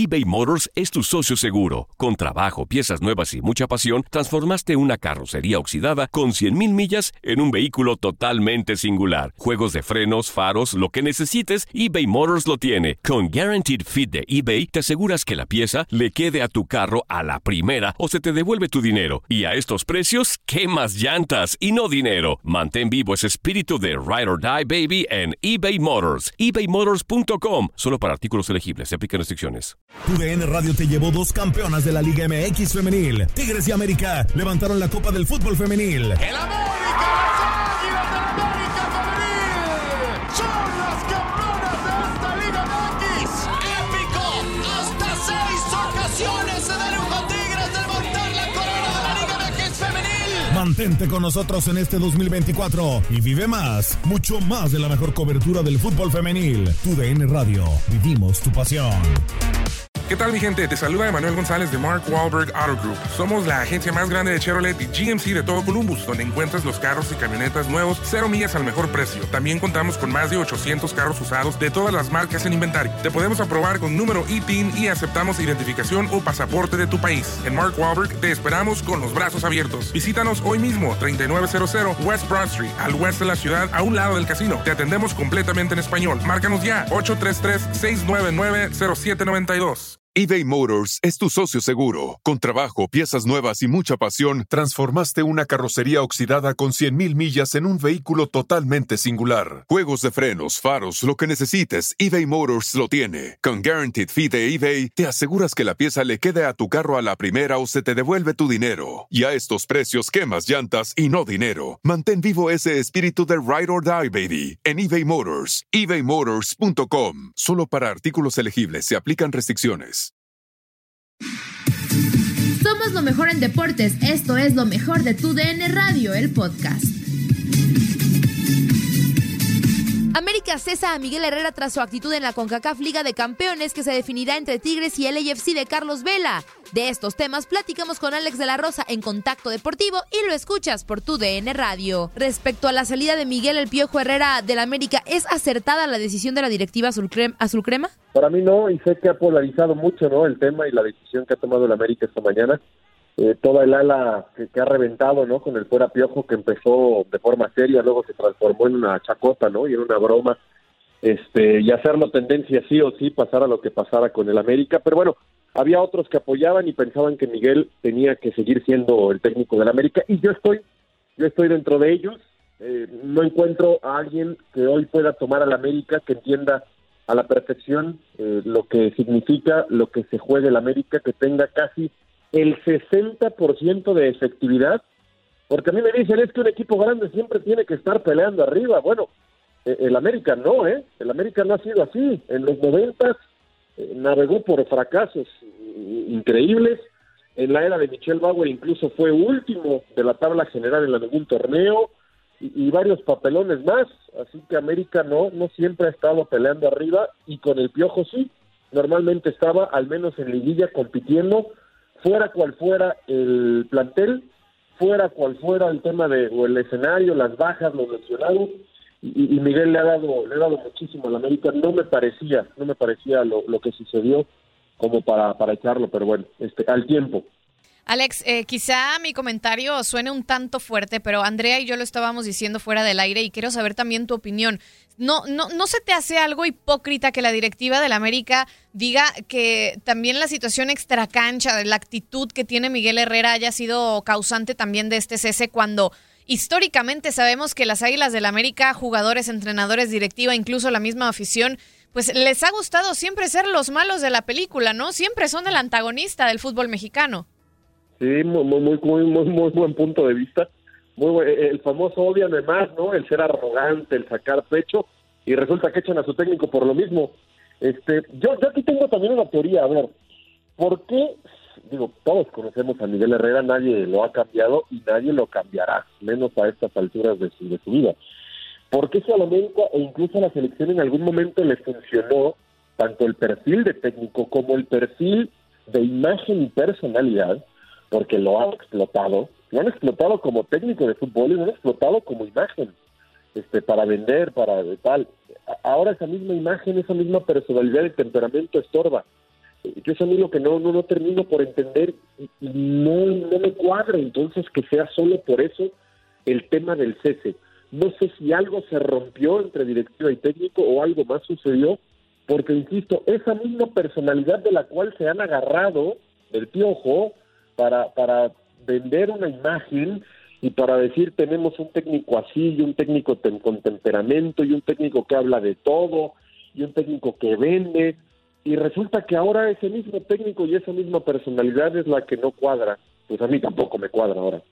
eBay Motors es tu socio seguro. Con trabajo, piezas nuevas y mucha pasión, transformaste una carrocería oxidada con 100,000 millas en un vehículo totalmente singular. Juegos de frenos, faros, lo que necesites, eBay Motors lo tiene. Con Guaranteed Fit de eBay, te aseguras que la pieza le quede a tu carro a la primera o se te devuelve tu dinero. Y a estos precios, ¿qué más llantas y no dinero? Mantén vivo ese espíritu de Ride or Die, baby, en eBay Motors. ebaymotors.com. Solo para artículos elegibles. Se aplican restricciones. TUDN Radio te llevó 2 campeonas de la Liga MX femenil. Tigres y América levantaron la Copa del Fútbol femenil. ¡El América! ¡Las Águilas del América femenil! ¡Son las campeonas de esta Liga MX! ¡Épico! ¡Hasta 6 ocasiones se dieron con Tigres de levantar la corona de la Liga MX femenil! Mantente con nosotros en este 2024 y vive más, mucho más de la mejor cobertura del fútbol femenil. TUDN Radio, vivimos tu pasión. ¿Qué tal, mi gente? Te saluda Emanuel González de Mark Wahlberg Auto Group. Somos la agencia más grande de Chevrolet y GMC de todo Columbus, donde encuentras los carros y camionetas nuevos, 0 millas al mejor precio. También contamos con más de 800 carros usados de todas las marcas en inventario. Te podemos aprobar con número ITIN y aceptamos identificación o pasaporte de tu país. En Mark Wahlberg te esperamos con los brazos abiertos. Visítanos hoy mismo, 3900 West Broad Street, al oeste de la ciudad, a un lado del casino. Te atendemos completamente en español. Márcanos ya, 833-699-0792. eBay Motors es tu socio seguro. Con trabajo, piezas nuevas y mucha pasión, transformaste una carrocería oxidada con 100,000 millas en un vehículo totalmente singular. Juegos de frenos, faros, lo que necesites, eBay Motors lo tiene. Con Guaranteed Fit de eBay, te aseguras que la pieza le quede a tu carro a la primera o se te devuelve tu dinero. Y a estos precios, quemas llantas y no dinero. Mantén vivo ese espíritu de Ride or Die, baby, en eBay Motors. ebaymotors.com. Solo para artículos elegibles se aplican restricciones. Somos lo mejor en deportes. Esto es lo mejor de TUDN Radio, el podcast. América cesa a Miguel Herrera tras su actitud en la CONCACAF Liga de Campeones, que se definirá entre Tigres y el LAFC de Carlos Vela. De estos temas platicamos con Alex de la Rosa en Contacto Deportivo y lo escuchas por TUDN Radio. Respecto a la salida de Miguel El Piojo Herrera del América, ¿es acertada la decisión de la directiva azulcrema? Para mí no, y sé que ha polarizado mucho, ¿no?, el tema y la decisión que ha tomado el América esta mañana. Toda el ala que ha reventado, ¿no?, con el fuera Piojo, que empezó de forma seria, luego se transformó en una chacota, ¿no?, y en una broma, y hacerlo tendencia sí o sí, pasara lo que pasara con el América. Pero bueno, había otros que apoyaban y pensaban que Miguel tenía que seguir siendo el técnico del América, y yo estoy dentro de ellos. No encuentro a alguien que hoy pueda tomar al América, que entienda a la perfección lo que significa, lo que se juega el América, que tenga casi el 60% de efectividad, porque a mí me dicen, es que un equipo grande siempre tiene que estar peleando arriba. Bueno, el América no, el América no ha sido así. En los 90 navegó por fracasos increíbles. En la era de Michel Bauer incluso fue último de la tabla general en algún torneo y varios papelones más. Así que América no siempre ha estado peleando arriba, y con el Piojo sí, normalmente estaba al menos en liguilla compitiendo, fuera cual fuera el plantel, fuera cual fuera el tema o el escenario, las bajas, los lesionados, y Miguel le ha dado muchísimo al América. No me parecía lo que sucedió como para echarlo, pero bueno, al tiempo. Alex, quizá mi comentario suene un tanto fuerte, pero Andrea y yo lo estábamos diciendo fuera del aire y quiero saber también tu opinión. ¿No se te hace algo hipócrita que la directiva del América diga que también la situación extracancha, la actitud que tiene Miguel Herrera haya sido causante también de este cese, cuando históricamente sabemos que las Águilas del América, jugadores, entrenadores, directiva, incluso la misma afición, pues les ha gustado siempre ser los malos de la película, ¿no? Siempre son el antagonista del fútbol mexicano. Sí, muy buen punto de vista. El famoso ódiame más, ¿no? El ser arrogante, el sacar pecho, y resulta que echan a su técnico por lo mismo. Yo aquí tengo también una teoría. A ver, ¿por qué? Digo, todos conocemos a Miguel Herrera, nadie lo ha cambiado y nadie lo cambiará, menos a estas alturas de su vida. ¿Por qué si a la América e incluso a la selección en algún momento le funcionó tanto el perfil de técnico como el perfil de imagen y personalidad? Porque lo han explotado como técnico de fútbol y lo han explotado como imagen, para vender, para tal. Ahora esa misma imagen, esa misma personalidad y temperamento estorba. Yo es a mí lo que no termino por entender y no me cuadra, entonces que sea solo por eso el tema del cese. No sé si algo se rompió entre directiva y técnico o algo más sucedió, porque insisto, esa misma personalidad de la cual se han agarrado del Piojo para vender una imagen y para decir tenemos un técnico así y un técnico con temperamento y un técnico que habla de todo y un técnico que vende, y resulta que ahora ese mismo técnico y esa misma personalidad es la que no cuadra. Pues a mí tampoco me cuadra ahora.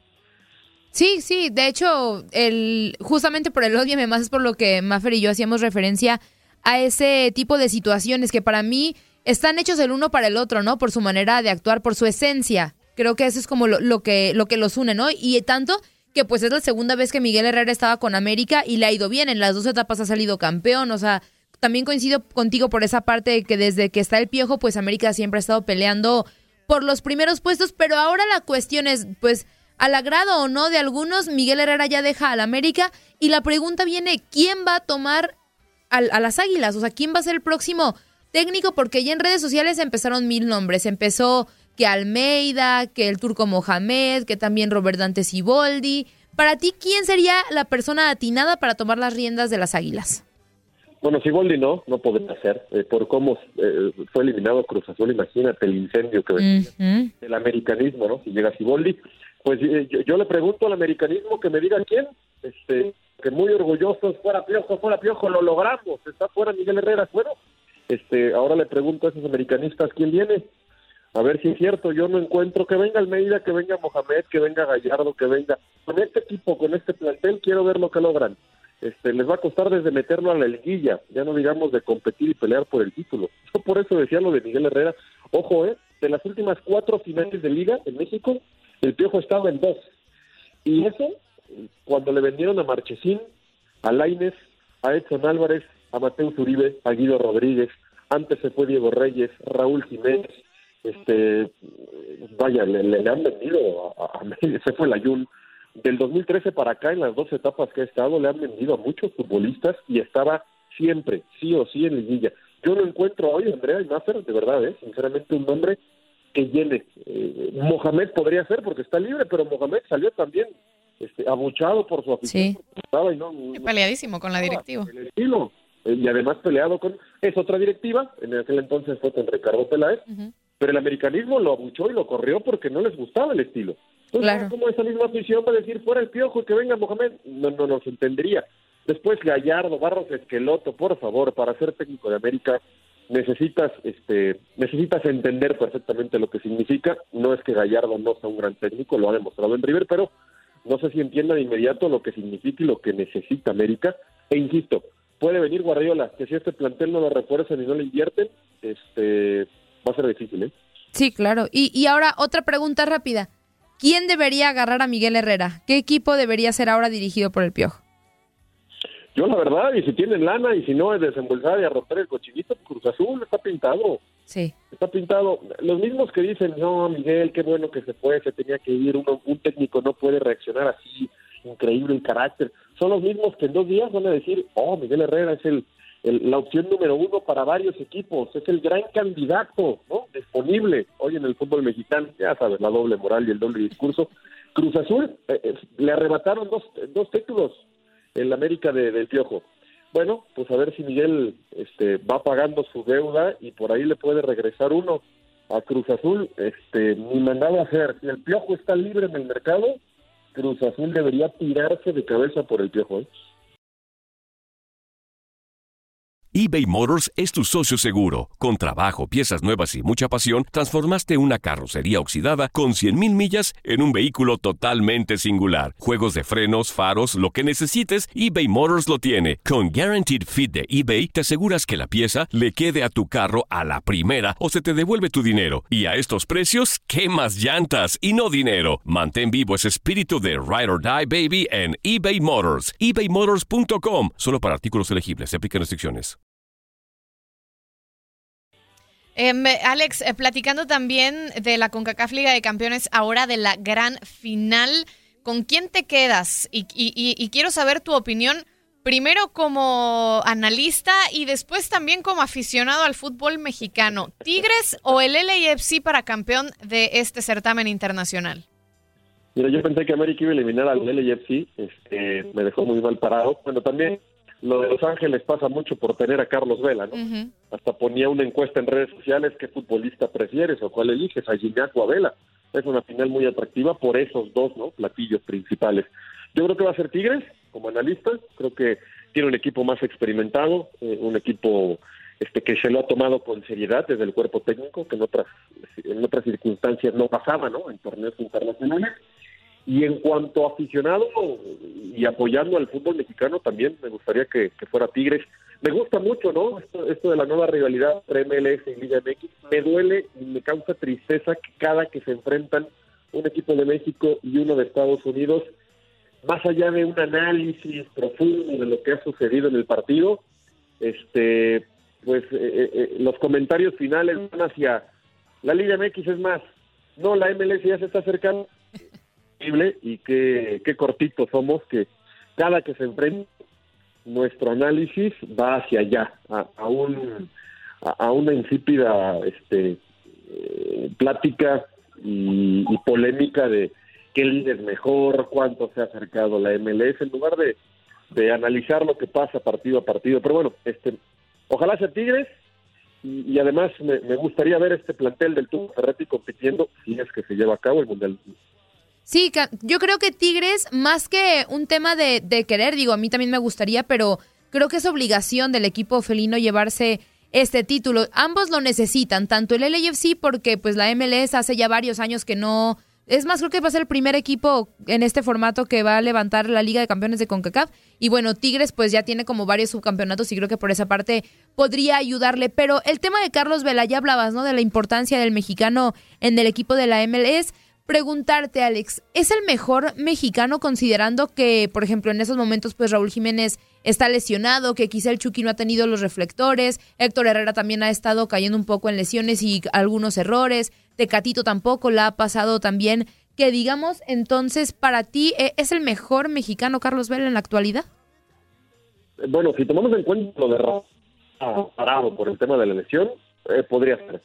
Sí, de hecho, justamente por el Ódiame Más es por lo que Maffer y yo hacíamos referencia a ese tipo de situaciones que para mí están hechos el uno para el otro, ¿no? Por su manera de actuar, por su esencia. Creo que eso es como lo que los une, ¿no? Y tanto que pues es la segunda vez que Miguel Herrera estaba con América y le ha ido bien. En las 2 etapas ha salido campeón, o sea, también coincido contigo por esa parte de que desde que está el Piojo, pues América siempre ha estado peleando por los primeros puestos, pero ahora la cuestión es, pues, al agrado o no de algunos, Miguel Herrera ya deja al América y la pregunta viene, ¿quién va a tomar a las Águilas? O sea, ¿quién va a ser el próximo técnico? Porque ya en redes sociales empezaron 1000 nombres. Empezó que Almeida, que el Turco Mohamed, que también Robert Dante Siboldi. Para ti, ¿quién sería la persona atinada para tomar las riendas de las Águilas? Bueno, Siboldi no podría ser, por cómo fue eliminado Cruz Azul. Imagínate el incendio que venía del americanismo, ¿no? Si llega Siboldi, pues yo le pregunto al americanismo que me diga quién, que muy orgullosos, fuera Piojo, lo logramos, está fuera Miguel Herrera, bueno, ahora le pregunto a esos americanistas quién viene, a ver si es cierto. Yo no encuentro, que venga Almeida, que venga Mohamed, que venga Gallardo, que venga, con este equipo, con este plantel, quiero ver lo que logran. Les va a costar desde meterlo a la liguilla, ya no digamos de competir y pelear por el título. Yo por eso decía lo de Miguel Herrera. Ojo, de las últimas 4 finales de liga en México, el Piojo estaba en 2. Y eso, cuando le vendieron a Marchesín, a Lainez, a Edson Álvarez, a Mateus Uribe, a Guido Rodríguez, antes se fue Diego Reyes, Raúl Jiménez, le han vendido a se fue Layún. Del 2013 para acá, en las 2 etapas que ha estado, le han vendido a muchos futbolistas y estaba siempre, sí o sí, en liguilla. Yo no encuentro hoy, Andrea y Maffer, de verdad, sinceramente, un nombre que llene. Mohamed podría ser porque está libre, pero Mohamed salió también abuchado por su afición. Sí. Estaba y peleadísimo con la directiva. El estilo, y además peleado es otra directiva, en aquel entonces fue con Ricardo Peláez, pero el americanismo lo abuchó y lo corrió porque no les gustaba el estilo. Entonces, claro, como esa misma afición va a decir fuera el Piojo y que venga Mohamed, no nos entendería. Después Gallardo, Barros Esqueloto, por favor, para ser técnico de América necesitas entender perfectamente lo que significa. No es que Gallardo no sea un gran técnico, lo ha demostrado en River, pero no sé si entienda de inmediato lo que significa y lo que necesita América. E insisto, puede venir Guardiola, que si este plantel no lo refuerzan y no le invierten, va a ser difícil, Sí, claro. Y ahora otra pregunta rápida. ¿Quién debería agarrar a Miguel Herrera? ¿Qué equipo debería ser ahora dirigido por el Piojo? Yo la verdad, y si tienen lana y si no es desembolsada y a romper el cochinito, Cruz Azul está pintado. Sí. Está pintado. Los mismos que dicen, no, Miguel, qué bueno que se fue, se tenía que ir, un técnico no puede reaccionar así, increíble el carácter. Son los mismos que en 2 días van a decir, Miguel Herrera es la opción número 1 para varios equipos, es el gran candidato, ¿no? Disponible hoy en el fútbol mexicano. Ya sabes, la doble moral y el doble discurso. Cruz Azul le arrebataron dos títulos en la América del Piojo. Bueno, pues a ver si Miguel va pagando su deuda y por ahí le puede regresar uno a Cruz Azul. Ni mandado a hacer. Si el Piojo está libre en el mercado, Cruz Azul debería tirarse de cabeza por el Piojo, eBay Motors es tu socio seguro. Con trabajo, piezas nuevas y mucha pasión, transformaste una carrocería oxidada con 100,000 millas en un vehículo totalmente singular. Juegos de frenos, faros, lo que necesites, eBay Motors lo tiene. Con Guaranteed Fit de eBay, te aseguras que la pieza le quede a tu carro a la primera o se te devuelve tu dinero. Y a estos precios, ¿qué más llantas y no dinero? Mantén vivo ese espíritu de Ride or Die, baby, en eBay Motors. ebaymotors.com. Solo para artículos elegibles. Se aplican restricciones. Alex, platicando también de la CONCACAF Liga de Campeones, ahora de la gran final, ¿con quién te quedas? Y quiero saber tu opinión Primero como analista y después también como aficionado al fútbol mexicano. ¿Tigres o el LAFC para campeón de este certamen internacional? Mira, yo pensé que América iba a eliminar al LAFC, me dejó muy mal parado. Bueno, también lo de Los Ángeles pasa mucho por tener a Carlos Vela, ¿no? Uh-huh. Hasta ponía una encuesta en redes sociales, ¿qué futbolista prefieres o cuál eliges, a Gignac o a Vela? Es una final muy atractiva por esos dos, ¿no?, platillos principales. Yo creo que va a ser Tigres, como analista. Creo que tiene un equipo más experimentado, un equipo que se lo ha tomado con seriedad desde el cuerpo técnico, que en otras circunstancias no pasaba, ¿no?, en torneos internacionales. Y en cuanto a aficionado y apoyando al fútbol mexicano, también me gustaría que fuera Tigres. Me gusta mucho, ¿no?, esto de la nueva rivalidad entre MLS y Liga MX. Me duele y me causa tristeza que cada que se enfrentan un equipo de México y uno de Estados Unidos, más allá de un análisis profundo de lo que ha sucedido en el partido, los comentarios finales van hacia la Liga MX es más, no, la MLS ya se está acercando, y qué cortitos somos, que cada que se enfrenta nuestro análisis va hacia allá, a una insípida plática y polémica de qué líder es mejor, cuánto se ha acercado la MLS, en lugar de analizar lo que pasa partido a partido. Pero bueno, ojalá sea Tigres, y además me gustaría ver este plantel del Tuca Ferretti compitiendo, si es que se lleva a cabo el Mundial. Sí, yo creo que Tigres, más que un tema de querer, digo, a mí también me gustaría, pero creo que es obligación del equipo felino llevarse este título. Ambos lo necesitan, tanto el LAFC, porque pues la MLS hace ya varios años que no... Es más, creo que va a ser el primer equipo en este formato que va a levantar la Liga de Campeones de CONCACAF. Y bueno, Tigres pues ya tiene como varios subcampeonatos y creo que por esa parte podría ayudarle. Pero el tema de Carlos Vela, ya hablabas, ¿no?, de la importancia del mexicano en el equipo de la MLS. Preguntarte, Alex, ¿es el mejor mexicano considerando que, por ejemplo, en esos momentos pues Raúl Jiménez está lesionado, que quizá el Chucky no ha tenido los reflectores, Héctor Herrera también ha estado cayendo un poco en lesiones y algunos errores, Tecatito tampoco la ha pasado también, que digamos, entonces, para ti, ¿es el mejor mexicano Carlos Vela en la actualidad? Bueno, si tomamos en cuenta lo de Raúl parado por el tema de la lesión, podría ser.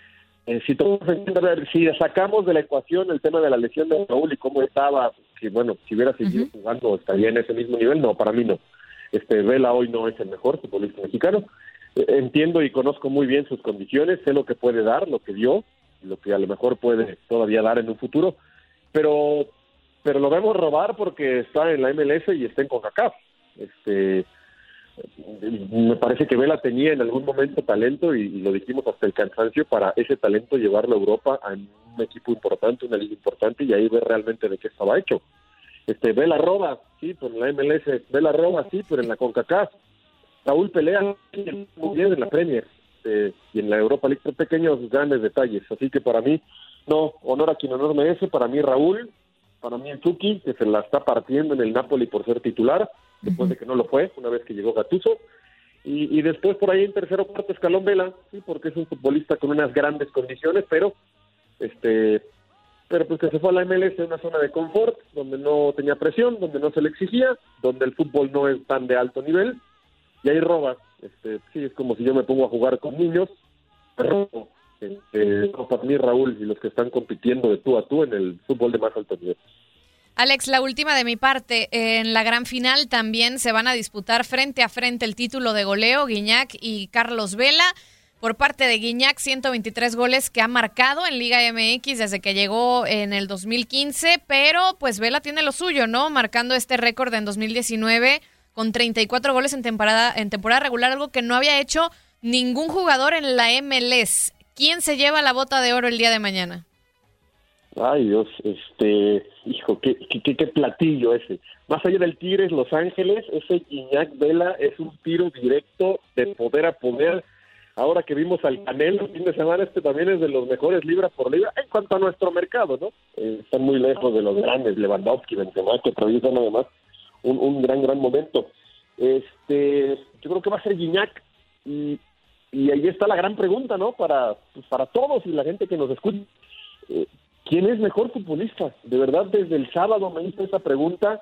Si sacamos de la ecuación el tema de la lesión de Raúl y cómo estaba, si hubiera seguido jugando estaría en ese mismo nivel, no, para mí no. Vela hoy no es el mejor futbolista mexicano. Entiendo y conozco muy bien sus condiciones, sé lo que puede dar, lo que dio, lo que a lo mejor puede todavía dar en un futuro, pero lo vemos robar porque está en la MLS y está en CONCACAF. Me parece que Vela tenía en algún momento talento y lo dijimos hasta el cansancio para ese talento llevarlo a Europa a un equipo importante, una liga importante, y ahí ver realmente de qué estaba hecho. Vela roba, sí, pero en la MLS, Vela roba, sí, pero en la CONCACAF. Raúl pelea muy bien en la Premier y en la Europa League, pequeños grandes detalles, así que para mí, no, honor a quien honor merece, para mí Raúl, para mí el Chucky, que se la está partiendo en el Napoli por ser titular, después de que no lo fue, una vez que llegó Gattuso, y después por ahí en tercer o cuarto escalón Vela, sí, porque es un futbolista con unas grandes condiciones, pero pues que se fue a la MLS en una zona de confort, donde no tenía presión, donde no se le exigía, donde el fútbol no es tan de alto nivel, y ahí roba. Sí, es como si yo me pongo a jugar con niños, pero para mí Raúl y los que están compitiendo de tú a tú en el fútbol de más alto nivel. Alex, la última de mi parte. En la gran final también se van a disputar frente a frente el título de goleo, Gignac y Carlos Vela. Por parte de Gignac, 123 goles que ha marcado en Liga MX desde que llegó en el 2015, pero pues Vela tiene lo suyo, ¿no? Marcando este récord en 2019 con 34 goles en temporada regular, algo que no había hecho ningún jugador en la MLS. ¿Quién se lleva la bota de oro el día de mañana? Ay, Dios, hijo, qué platillo ese. Más allá del Tigres, Los Ángeles, ese Gignac Vela es un tiro directo de poder a poder. Ahora que vimos al Canelo el fin de semana, también es de los mejores libra por libra en cuanto a nuestro mercado, ¿no? Están muy lejos de los grandes, Lewandowski, Benzema, que atraviesan además un gran momento. Yo creo que va a ser Gignac, y ahí está la gran pregunta, ¿no? Para todos y la gente que nos escucha. ¿Quién es mejor futbolista? De verdad, desde el sábado me hice esa pregunta.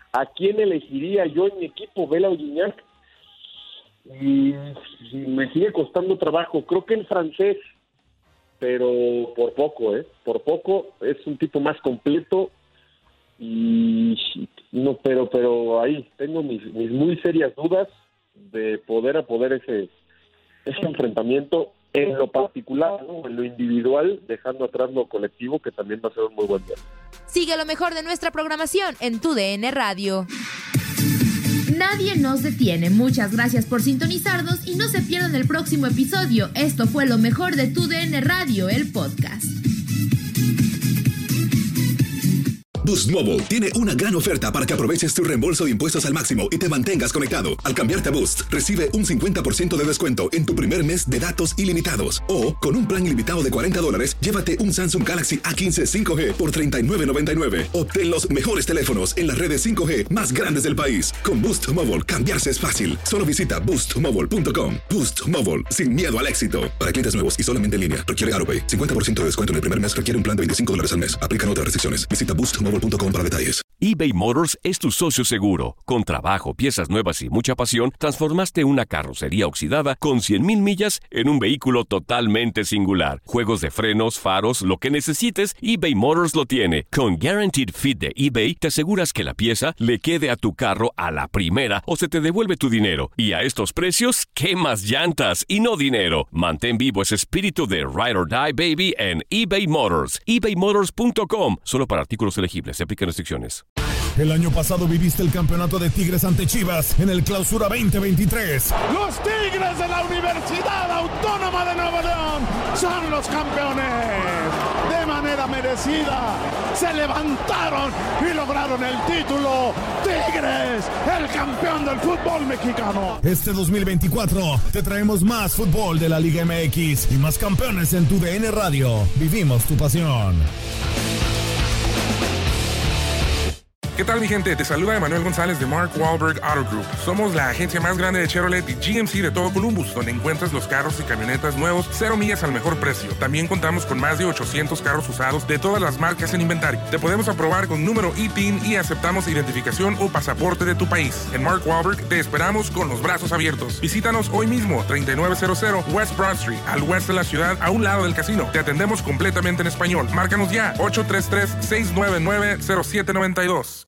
¿a quién elegiría yo en mi equipo? Vela o Gignac. Y me sigue costando trabajo. Creo que el francés, pero por poco, por poco. Es un tipo más completo y no, pero ahí tengo mis muy serias dudas de poder ese enfrentamiento en lo particular, ¿no? En lo individual, dejando atrás lo colectivo, que también va a ser un muy buen día. Sigue lo mejor de nuestra programación en tu DN Radio. Nadie nos detiene. Muchas gracias por sintonizarnos y no se pierdan el próximo episodio. Esto fue lo mejor de tu DN Radio, el podcast. Boost Mobile tiene una gran oferta para que aproveches tu reembolso de impuestos al máximo y te mantengas conectado. Al cambiarte a Boost, recibe un 50% de descuento en tu primer mes de datos ilimitados. O, con un plan ilimitado de $40, llévate un Samsung Galaxy A15 5G por $39.99. Obtén los mejores teléfonos en las redes 5G más grandes del país. Con Boost Mobile, cambiarse es fácil. Solo visita boostmobile.com. Boost Mobile, sin miedo al éxito. Para clientes nuevos y solamente en línea, requiere AutoPay. 50% de descuento en el primer mes, requiere un plan de $25 al mes. Aplican otras restricciones. Visita boostmobile.com para detalles. eBay Motors es tu socio seguro. Con trabajo, piezas nuevas y mucha pasión, transformaste una carrocería oxidada con 100,000 millas en un vehículo totalmente singular. Juegos de frenos, faros, lo que necesites, eBay Motors lo tiene. Con Guaranteed Fit de eBay, te aseguras que la pieza le quede a tu carro a la primera o se te devuelve tu dinero. Y a estos precios, ¿qué más llantas y no dinero? Mantén vivo ese espíritu de Ride or Die, baby, en eBay Motors. ebaymotors.com. Solo para artículos elegibles. Se aplican restricciones. El año pasado viviste el campeonato de Tigres ante Chivas en el Clausura 2023. Los Tigres de la Universidad Autónoma de Nuevo León son los campeones. De manera merecida, se levantaron y lograron el título. Tigres, el campeón del fútbol mexicano. Este 2024 te traemos más fútbol de la Liga MX y más campeones en tu DN Radio. Vivimos tu pasión. ¿Qué tal, mi gente? Te saluda Emanuel González de Mark Wahlberg Auto Group. Somos la agencia más grande de Chevrolet y GMC de todo Columbus, donde encuentras los carros y camionetas nuevos, 0 millas al mejor precio. También contamos con más de 800 carros usados de todas las marcas en inventario. Te podemos aprobar con número ITIN y aceptamos identificación o pasaporte de tu país. En Mark Wahlberg te esperamos con los brazos abiertos. Visítanos hoy mismo, 3900 West Broad Street, al oeste de la ciudad, a un lado del casino. Te atendemos completamente en español. Márcanos ya, 833-699-0792.